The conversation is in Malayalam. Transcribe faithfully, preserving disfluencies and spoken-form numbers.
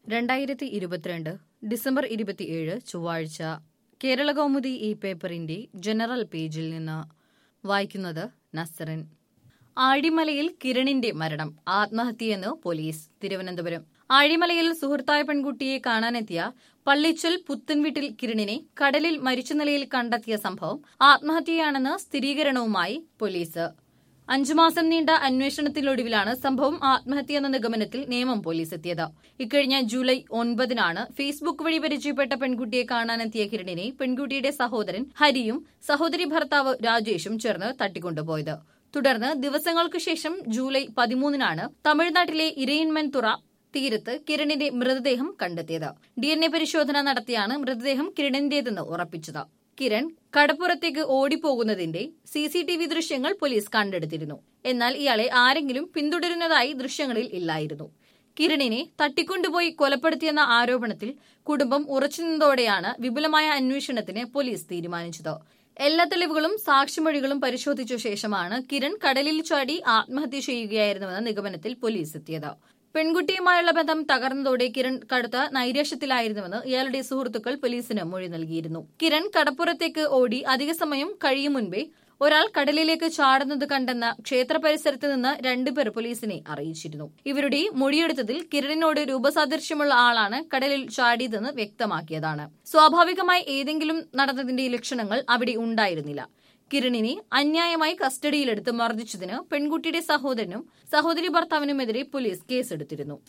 രണ്ടായിരത്തി ഇരുപത്തിരണ്ട് ഡിസംബർ ഇരുപത്തിയേഴ് ചൊവ്വാഴ്ച കേരളകൗമുദി ഈ പേപ്പറിന്റെ ജനറൽ പേജിൽ നിന്ന് വായിക്കുന്നത് നസ്റിൻ. ആഴിമലയിൽ കിരണിന്റെ മരണം, ആത്മഹത്യയെന്ന് പോലീസ്. തിരുവനന്തപുരം. ആഴിമലയിൽ സുഹൃത്തായ പെൺകുട്ടിയെ കാണാനെത്തിയ പള്ളിച്ചൽ പുത്തൻവീട്ടിൽ കിരണിനെ കടലിൽ മരിച്ച നിലയിൽ കണ്ടെത്തിയ സംഭവം ആത്മഹത്യയാണെന്ന് സ്ഥിരീകരണവുമായി പോലീസ്. അഞ്ചു മാസം നീണ്ട അന്വേഷണത്തിനൊടുവിലാണ് സംഭവം ആത്മഹത്യയെന്ന നിഗമനത്തിൽ നേമം പോലീസ് എത്തിയത്. ഇക്കഴിഞ്ഞ ജൂലൈ ഒൻപതിനാണ് ഫേസ്ബുക്ക് വഴി പരിചയപ്പെട്ട പെൺകുട്ടിയെ കാണാനെത്തിയ കിരണിനെ പെൺകുട്ടിയുടെ സഹോദരൻ ഹരിയും സഹോദരി ഭർത്താവ് രാജേഷും ചേർന്ന് തട്ടിക്കൊണ്ടുപോയത്. തുടർന്ന് ദിവസങ്ങൾക്ക് ശേഷം ജൂലൈ പതിമൂന്നിനാണ് തമിഴ്നാട്ടിലെ ഇരയിൻമൻതുറ തീരത്ത് കിരണിന്റെ മൃതദേഹം കണ്ടെത്തിയത്. ഡി എൻ എ പരിശോധന നടത്തിയാണ് മൃതദേഹം കിരണിന്റേതെന്ന് ഉറപ്പിച്ചത്. കിരൺ കടപ്പുറത്തേക്ക് ഓടിപ്പോകുന്നതിന്റെ സി സി ടി വി ദൃശ്യങ്ങൾ പോലീസ് കണ്ടെടുത്തിരുന്നു. എന്നാൽ ഇയാളെ ആരെങ്കിലും പിന്തുടരുന്നതായി ദൃശ്യങ്ങളിൽ ഇല്ലായിരുന്നു. കിരണിനെ തട്ടിക്കൊണ്ടുപോയി കൊലപ്പെടുത്തിയെന്ന ആരോപണത്തിൽ കുടുംബം ഉറച്ചുനിന്നതോടെയാണ് വിപുലമായ അന്വേഷണത്തിന് പോലീസ് തീരുമാനിച്ചത്. എല്ലാ തെളിവുകളും സാക്ഷിമൊഴികളും പരിശോധിച്ച ശേഷമാണ് കിരൺ കടലിൽ ചാടി ആത്മഹത്യ ചെയ്യുകയായിരുന്നുവെന്ന നിഗമനത്തിൽ പോലീസ് എത്തിയത്. പെൺകുട്ടിയുമായുള്ള ബന്ധം തകർന്നതോടെ കിരൺ കടുത്ത നൈരാശ്യത്തിലായിരുന്നുവെന്ന് ഇയാളുടെ സുഹൃത്തുക്കൾ പോലീസിന് മൊഴി നൽകിയിരുന്നു. കിരൺ കടപ്പുറത്തേക്ക് ഓടി അധിക സമയം കഴിയും മുൻപേ ഒരാൾ കടലിലേക്ക് ചാടുന്നത് കണ്ടെന്ന ക്ഷേത്ര പരിസരത്ത് നിന്ന് രണ്ടുപേർ പോലീസിനെ അറിയിച്ചിരുന്നു. ഇവരുടെ മൊഴിയെടുത്തതിൽ കിരണിനോട് രൂപസാദൃശ്യമുള്ള ആളാണ് കടലിൽ ചാടിയതെന്ന് വ്യക്തമാക്കിയതാണ്. സ്വാഭാവികമായി ഏതെങ്കിലും നടന്നതിന്റെ ലക്ഷണങ്ങൾ അവിടെ ഉണ്ടായിരുന്നില്ല. കിരണിനെ അന്യായമായി കസ്റ്റഡിയിലെടുത്ത് മർദ്ദിച്ചതിന് പെൺകുട്ടിയുടെ സഹോദരനും സഹോദരി ഭർത്താവിനുമെതിരെ പോലീസ് കേസെടുത്തിരുന്നു.